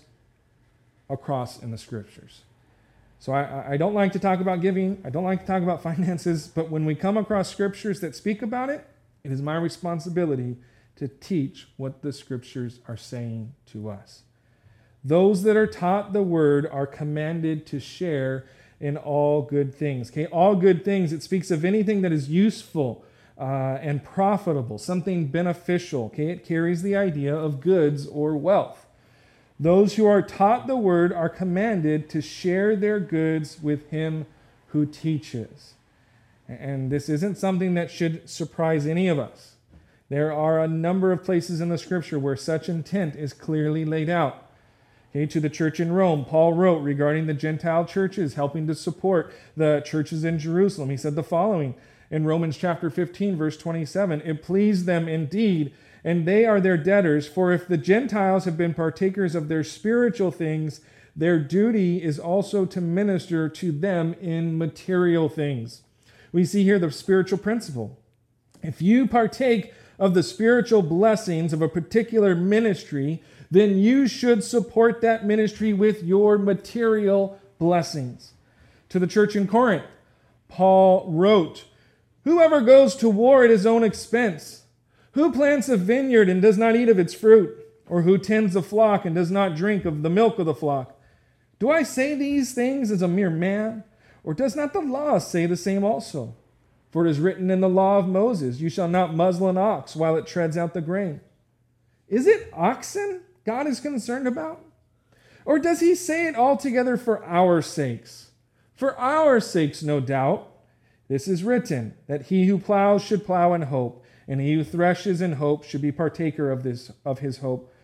across in the scriptures. So I, I don't like to talk about giving. I don't like to talk about finances. But when we come across scriptures that speak about it, it is my responsibility to teach what the scriptures are saying to us. Those that are taught the word are commanded to share in all good things. Okay, all good things, it speaks of anything that is useful uh, and profitable, something beneficial. Okay, it carries the idea of goods or wealth. Those who are taught the word are commanded to share their goods with him who teaches. And this isn't something that should surprise any of us. There are a number of places in the scripture where such intent is clearly laid out. Okay, to the church in Rome, Paul wrote regarding the Gentile churches, helping to support the churches in Jerusalem. He said the following in Romans chapter fifteen, verse twenty-seven, it pleased them indeed, and they are their debtors, for if the Gentiles have been partakers of their spiritual things, their duty is also to minister to them in material things. We see here the spiritual principle. If you partake of the spiritual blessings of a particular ministry, then you should support that ministry with your material blessings. To the church in Corinth, Paul wrote, whoever goes to war at his own expense, who plants a vineyard and does not eat of its fruit, or who tends a flock and does not drink of the milk of the flock? Do I say these things as a mere man, or does not the law say the same also? For it is written in the law of Moses, you shall not muzzle an ox while it treads out the grain. Is it oxen God is concerned about? Or does he say it altogether for our sakes? For our sakes, no doubt. This is written, that he who plows should plow in hope, and he who threshes in hope should be partaker of this of his hope.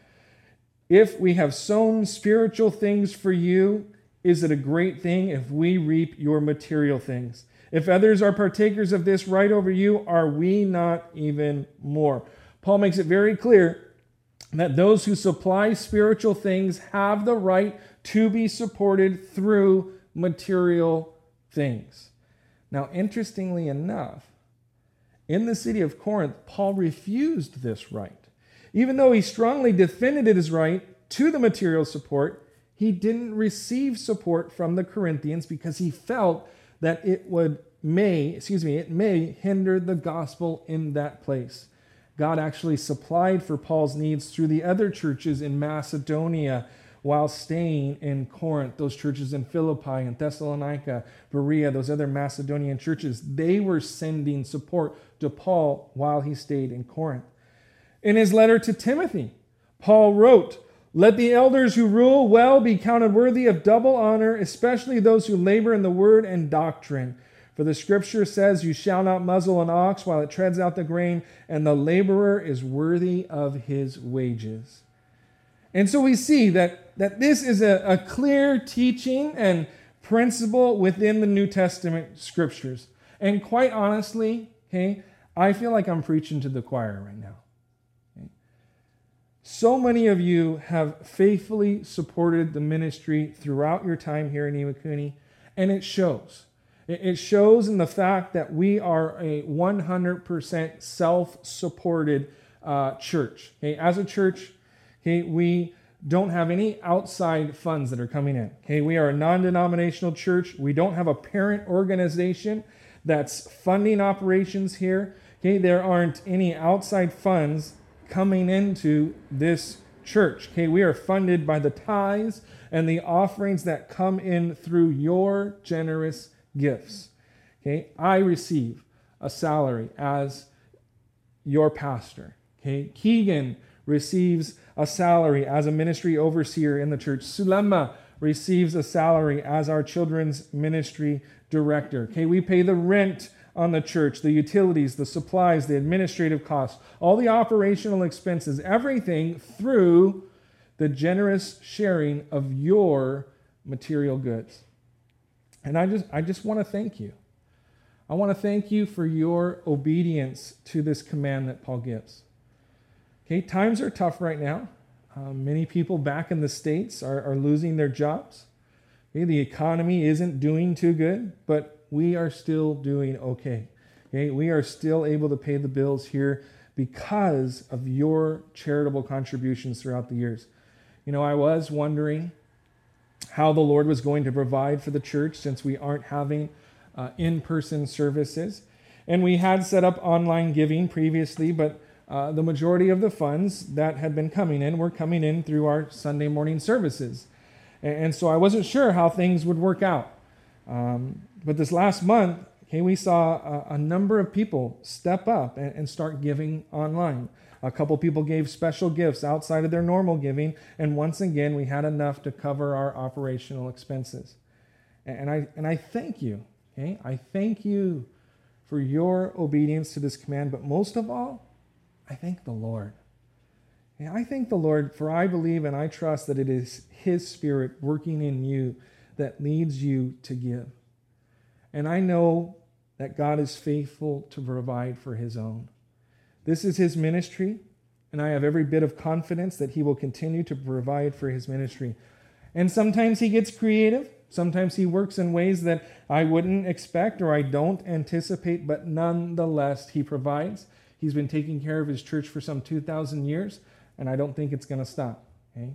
If we have sown spiritual things for you, is it a great thing if we reap your material things? If others are partakers of this right over you, are we not even more? Paul makes it very clear that those who supply spiritual things have the right to be supported through material things. Now, interestingly enough, in the city of Corinth, Paul refused this right. Even though he strongly defended his right to the material support, he didn't receive support from the Corinthians because he felt that it would may, excuse me, it may hinder the gospel in that place. God actually supplied for Paul's needs through the other churches in Macedonia while staying in Corinth. Those churches in Philippi and Thessalonica, Berea, those other Macedonian churches, they were sending support to Paul while he stayed in Corinth. In his letter to Timothy, Paul wrote, "Let the elders who rule well be counted worthy of double honor, especially those who labor in the word and doctrine. For the scripture says, you shall not muzzle an ox while it treads out the grain, and the laborer is worthy of his wages." And so we see that, that this is a, a clear teaching and principle within the New Testament scriptures. And quite honestly, okay, I feel like I'm preaching to the choir right now. So many of you have faithfully supported the ministry throughout your time here in Iwakuni, and it shows. It shows in the fact that we are a one hundred percent self-supported uh, church. Okay? As a church, okay, we don't have any outside funds that are coming in. Okay? We are a non-denominational church. We don't have a parent organization that's funding operations here. Okay? There aren't any outside funds coming into this church. Okay, we are funded by the tithes and the offerings that come in through your generous gifts. Okay, I receive a salary as your pastor. Okay, Keegan receives a salary as a ministry overseer in the church. Sulema receives a salary as our children's ministry director. Okay, we pay the rent on the church, the utilities, the supplies, the administrative costs, all the operational expenses, everything through the generous sharing of your material goods. And I just I just want to thank you. I want to thank you for your obedience to this command that Paul gives. Okay, times are tough right now. Uh, many people back in the States are, are losing their jobs. Okay, the economy isn't doing too good, but we are still doing okay. Okay, we are still able to pay the bills here because of your charitable contributions throughout the years. You know, I was wondering how the Lord was going to provide for the church since we aren't having uh, in-person services. And we had set up online giving previously, but uh, the majority of the funds that had been coming in were coming in through our Sunday morning services. And, and so I wasn't sure how things would work out. Um, but this last month, okay, we saw a, a number of people step up and, and start giving online. A couple people gave special gifts outside of their normal giving, and once again, we had enough to cover our operational expenses. And, and I and I thank you, okay? I thank you for your obedience to this command, but most of all, I thank the Lord. And I thank the Lord, for I believe and I trust that it is His Spirit working in you that leads you to give. And I know that God is faithful to provide for His own. This is His ministry, and I have every bit of confidence that He will continue to provide for His ministry. And sometimes He gets creative. Sometimes He works in ways that I wouldn't expect or I don't anticipate, but nonetheless, He provides. He's been taking care of His church for some two thousand years, and I don't think it's going to stop. Okay?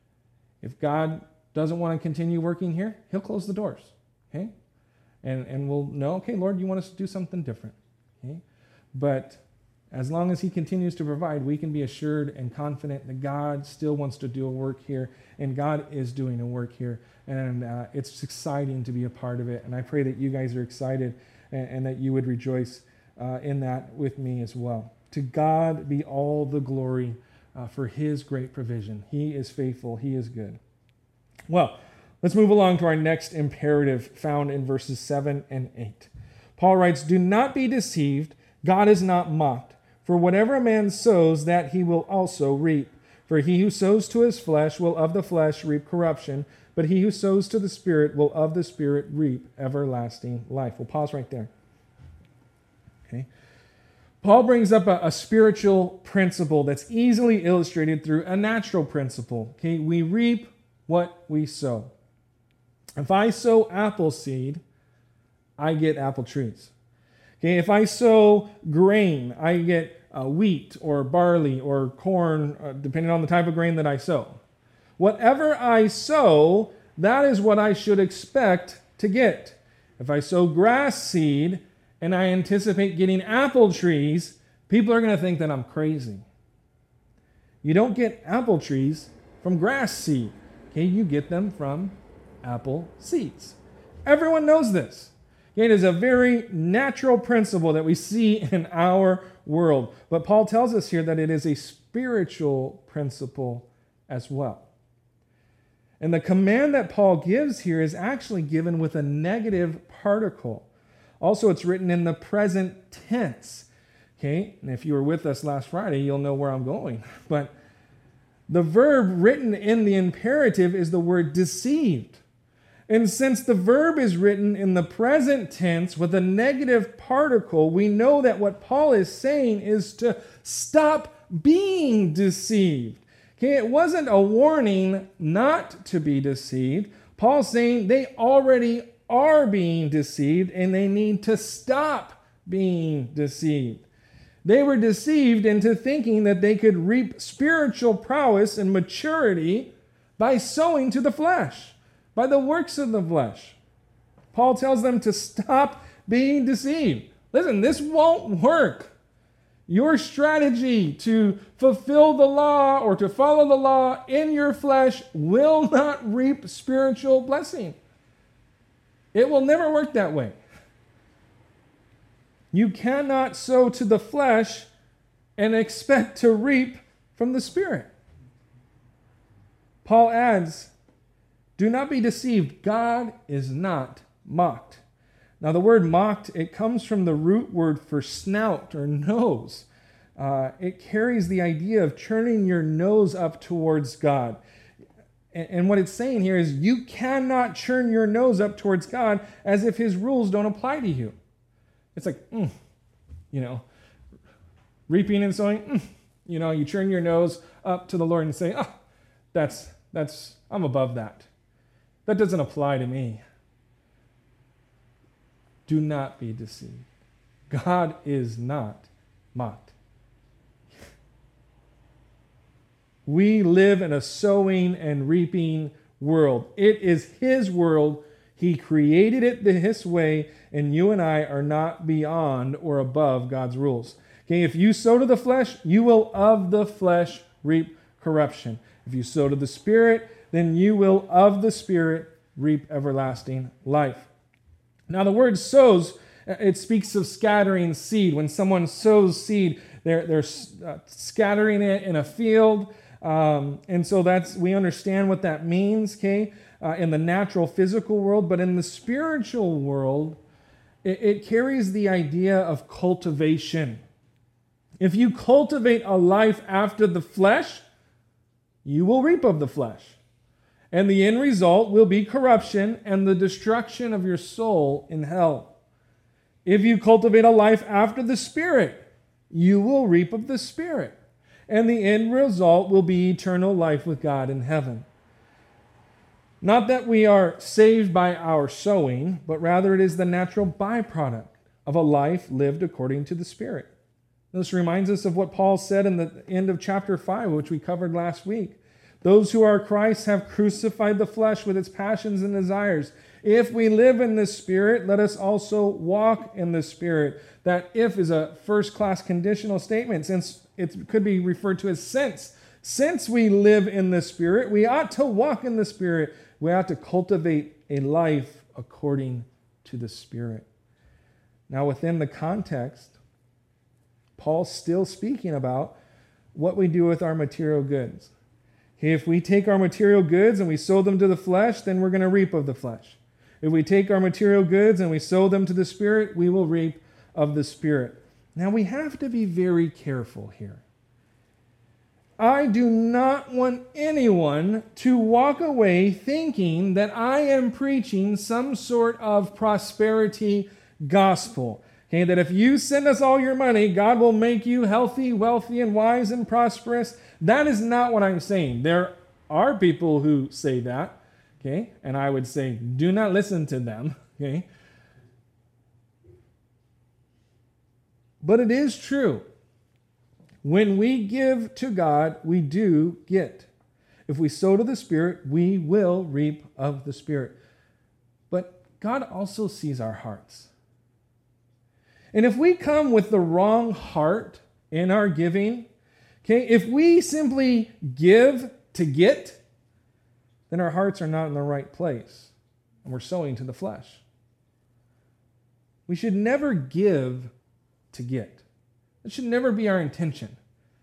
If God doesn't want to continue working here, He'll close the doors. Okay? And and we'll know, okay, Lord, you want us to do something different. Okay? But as long as He continues to provide, we can be assured and confident that God still wants to do a work here, and God is doing a work here. And uh, it's exciting to be a part of it. And I pray that you guys are excited and, and that you would rejoice uh, in that with me as well. To God be all the glory uh, for His great provision. He is faithful. He is good. Well, let's move along to our next imperative found in verses seven and eight. Paul writes, "Do not be deceived. God is not mocked. For whatever a man sows, that he will also reap. For he who sows to his flesh will of the flesh reap corruption, but he who sows to the Spirit will of the Spirit reap everlasting life." We'll pause right there. Okay. Paul brings up a, a spiritual principle that's easily illustrated through a natural principle. Okay, we reap what we sow. If I sow apple seed, I get apple trees. Okay, if I sow grain, I get uh, wheat or barley or corn, uh, depending on the type of grain that I sow. Whatever I sow, that is what I should expect to get. If I sow grass seed and I anticipate getting apple trees, people are going to think that I'm crazy. You don't get apple trees from grass seed. Okay, you get them from apple seeds. Everyone knows this. Okay, it is a very natural principle that we see in our world. But Paul tells us here that it is a spiritual principle as well. And the command that Paul gives here is actually given with a negative particle. Also, it's written in the present tense. Okay, and if you were with us last Friday, you'll know where I'm going. But the verb written in the imperative is the word deceived. And since the verb is written in the present tense with a negative particle, we know that what Paul is saying is to stop being deceived. Okay, it wasn't a warning not to be deceived. Paul's saying they already are being deceived and they need to stop being deceived. They were deceived into thinking that they could reap spiritual prowess and maturity by sowing to the flesh, by the works of the flesh. Paul tells them to stop being deceived. Listen, this won't work. Your strategy to fulfill the law or to follow the law in your flesh will not reap spiritual blessing. It will never work that way. You cannot sow to the flesh and expect to reap from the Spirit. Paul adds, do not be deceived. God is not mocked. Now, the word mocked, it comes from the root word for snout or nose. Uh, it carries the idea of turning your nose up towards God. And, and what it's saying here is you cannot turn your nose up towards God as if his rules don't apply to you. It's like, mm, you know, reaping and sowing, mm, you know, you turn your nose up to the Lord and say, oh, that's, that's, I'm above that. That doesn't apply to me. Do not be deceived. God is not mocked. We live in a sowing and reaping world. It is his world. He created it this way, and you and I are not beyond or above God's rules. Okay, if you sow to the flesh, you will of the flesh reap corruption. If you sow to the Spirit, then you will of the Spirit reap everlasting life. Now, the word sows, it speaks of scattering seed. When someone sows seed, they're, they're uh, scattering it in a field. Um, and so that's, we understand what that means, okay, uh, in the natural physical world. But in the spiritual world, it, it carries the idea of cultivation. If you cultivate a life after the flesh, you will reap of the flesh. And the end result will be corruption and the destruction of your soul in hell. If you cultivate a life after the Spirit, you will reap of the Spirit. And the end result will be eternal life with God in heaven. Not that we are saved by our sowing, but rather it is the natural byproduct of a life lived according to the Spirit. This reminds us of what Paul said in the end of chapter five, which we covered last week. Those who are Christ have crucified the flesh with its passions and desires. If we live in the Spirit, let us also walk in the Spirit. That if is a first-class conditional statement, since it could be referred to as since. Since we live in the Spirit, we ought to walk in the Spirit. We ought to cultivate a life according to the Spirit. Now, within the context, Paul's still speaking about what we do with our material goods. If we take our material goods and we sow them to the flesh, then we're going to reap of the flesh. If we take our material goods and we sow them to the Spirit, we will reap of the Spirit. Now, we have to be very careful here. I do not want anyone to walk away thinking that I am preaching some sort of prosperity gospel. Okay, that if you send us all your money, God will make you healthy, wealthy, and wise and prosperous. That is not what I'm saying. There are people who say that, okay? And I would say, do not listen to them, okay? But it is true. When we give to God, we do get. If we sow to the Spirit, we will reap of the Spirit. But God also sees our hearts. And if we come with the wrong heart in our giving, okay, if we simply give to get, then our hearts are not in the right place, and we're sowing to the flesh. We should never give to get. That should never be our intention.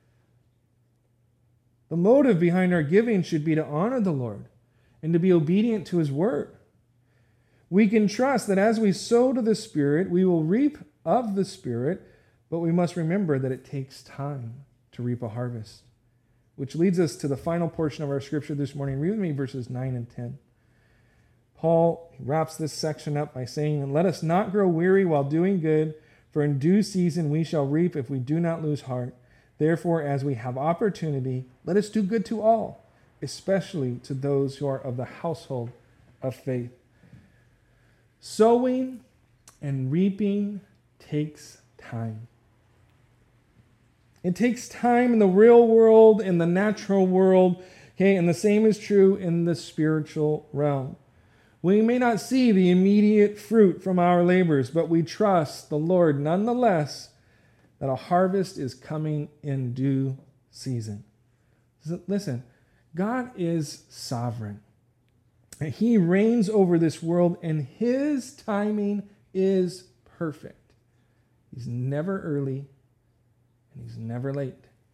The motive behind our giving should be to honor the Lord and to be obedient to His word. We can trust that as we sow to the Spirit, we will reap of the Spirit, but we must remember that it takes time to reap a harvest. Which leads us to the final portion of our scripture this morning. Read with me verses nine and ten. Paul wraps this section up by saying, "And let us not grow weary while doing good, for in due season we shall reap if we do not lose heart. Therefore, as we have opportunity, let us do good to all, especially to those who are of the household of faith." Sowing and reaping takes time. It takes time in the real world, in the natural world, okay, and the same is true in the spiritual realm. We may not see the immediate fruit from our labors, but we trust the Lord nonetheless that a harvest is coming in due season. Listen, God is sovereign. He reigns over this world, and His timing is perfect. He's never early, and He's never late.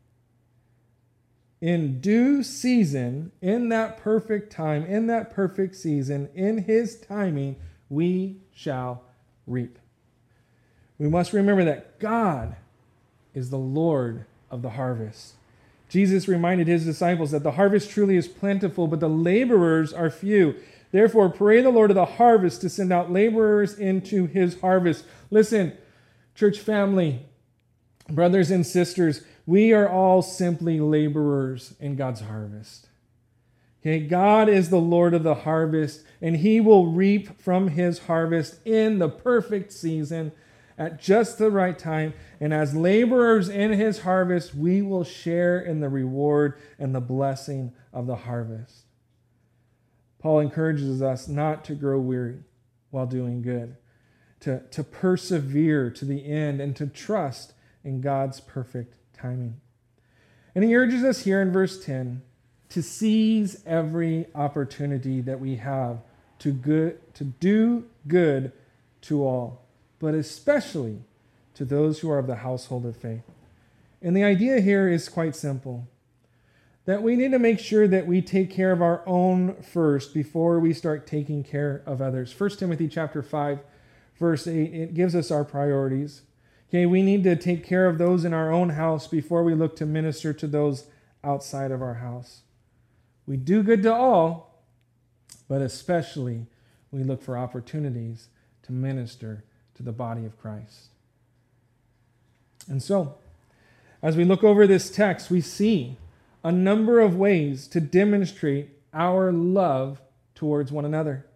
In due season, in that perfect time, in that perfect season, in His timing, we shall reap. We must remember that God is the Lord of the harvest. Jesus reminded His disciples that the harvest truly is plentiful, but the laborers are few. Therefore, pray the Lord of the harvest to send out laborers into His harvest. Listen, church family, brothers and sisters, we are all simply laborers in God's harvest. Okay, God is the Lord of the harvest, and He will reap from His harvest in the perfect season at just the right time. And as laborers in His harvest, we will share in the reward and the blessing of the harvest. Paul encourages us not to grow weary while doing good, to, to persevere to the end, and to trust in God's perfect timing. And he urges us here in verse ten to seize every opportunity that we have to good to do good to all, but especially to those who are of the household of faith. And the idea here is quite simple, that we need to make sure that we take care of our own first before we start taking care of others. First Timothy chapter five, verse eight, it gives us our priorities. Okay, we need to take care of those in our own house before we look to minister to those outside of our house. We do good to all, but especially we look for opportunities to minister to the body of Christ. And so, as we look over this text, we see a number of ways to demonstrate our love towards one another.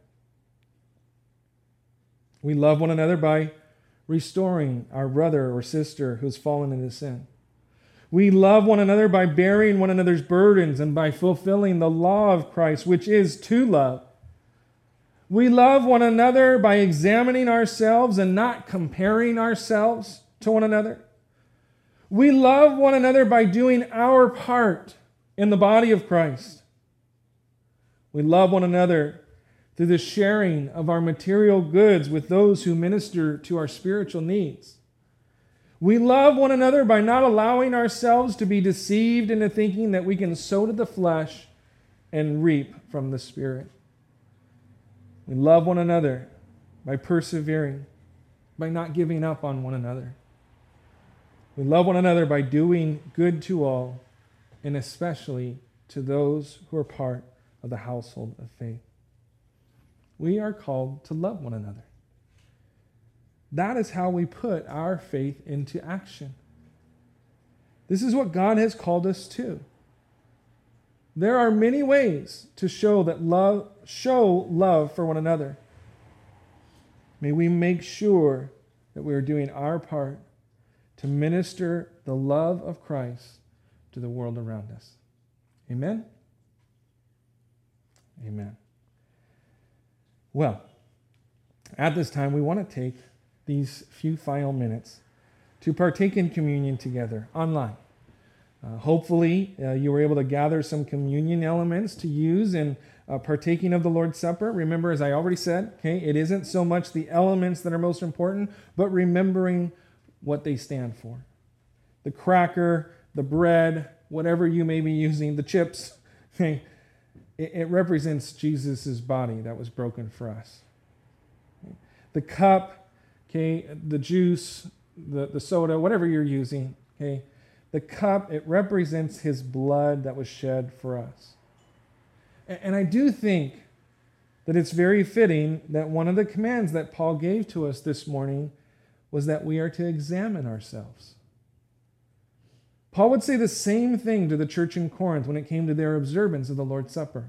We love one another by restoring our brother or sister who's fallen into sin. We love one another by bearing one another's burdens and by fulfilling the law of Christ, which is to love. We love one another by examining ourselves and not comparing ourselves to one another. We love one another by doing our part in the body of Christ. We love one another through the sharing of our material goods with those who minister to our spiritual needs. We love one another by not allowing ourselves to be deceived into thinking that we can sow to the flesh and reap from the Spirit. We love one another by persevering, by not giving up on one another. We love one another by doing good to all, and especially to those who are part of the household of faith. We are called to love one another. That is how we put our faith into action. This is what God has called us to. There are many ways to show that love, show love for one another. May we make sure that we are doing our part to minister the love of Christ to the world around us. Amen? Amen. Well, at this time, we want to take these few final minutes to partake in communion together online. Uh, hopefully, uh, you were able to gather some communion elements to use in uh, partaking of the Lord's Supper. Remember, as I already said, okay, it isn't so much the elements that are most important, but remembering what they stand for. The cracker, the bread, whatever you may be using, the chips, okay, it, it represents Jesus' body that was broken for us. Okay. The cup, okay, the juice, the, the soda, whatever you're using, okay, the cup, it represents his blood that was shed for us. And, and I do think that it's very fitting that one of the commands that Paul gave to us this morning was that we are to examine ourselves. Paul would say the same thing to the church in Corinth when it came to their observance of the Lord's Supper.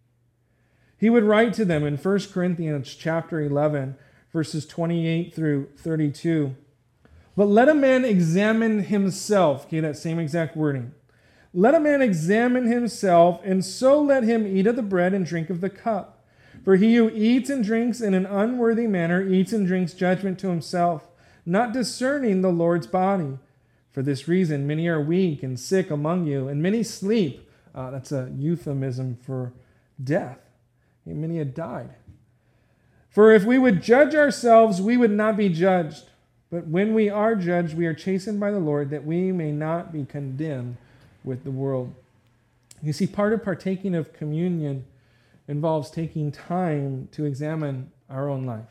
He would write to them in First Corinthians chapter eleven, verses twenty-eight through thirty-two, "But let a man examine himself," okay, that same exact wording. "Let a man examine himself, and so let him eat of the bread and drink of the cup. For he who eats and drinks in an unworthy manner eats and drinks judgment to himself, not discerning the Lord's body. For this reason, many are weak and sick among you, and many sleep." Uh, that's a euphemism for death. And many had died. "For if we would judge ourselves, we would not be judged. But when we are judged, we are chastened by the Lord, that we may not be condemned with the world." You see, part of partaking of communion involves taking time to examine our own life,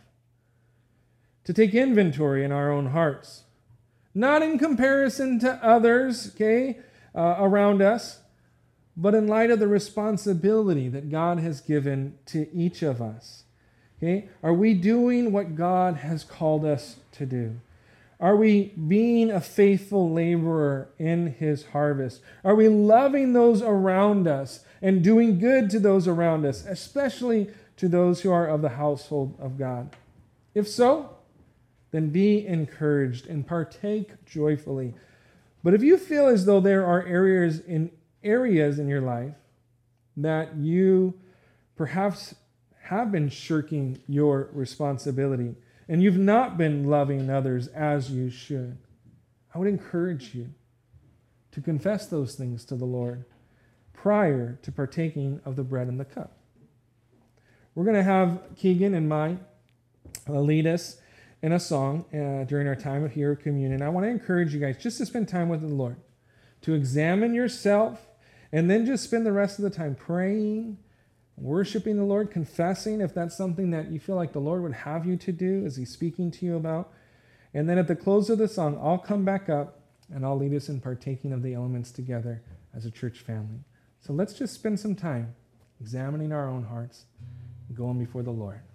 to take inventory in our own hearts. Not in comparison to others, okay, uh, around us, but in light of the responsibility that God has given to each of us. Okay? Are we doing what God has called us to do? Are we being a faithful laborer in his harvest? Are we loving those around us and doing good to those around us, especially to those who are of the household of God? If so, then be encouraged and partake joyfully. But if you feel as though there are areas in areas in your life that you perhaps have been shirking your responsibility and you've not been loving others as you should, I would encourage you to confess those things to the Lord prior to partaking of the bread and the cup. We're going to have Keegan and Mai lead us in a song uh, during our time of here at communion. I want to encourage you guys just to spend time with the Lord, to examine yourself, and then just spend the rest of the time praying, worshiping the Lord, confessing if that's something that you feel like the Lord would have you to do as he's speaking to you about. And then at the close of the song, I'll come back up and I'll lead us in partaking of the elements together as a church family. So let's just spend some time examining our own hearts and going before the Lord.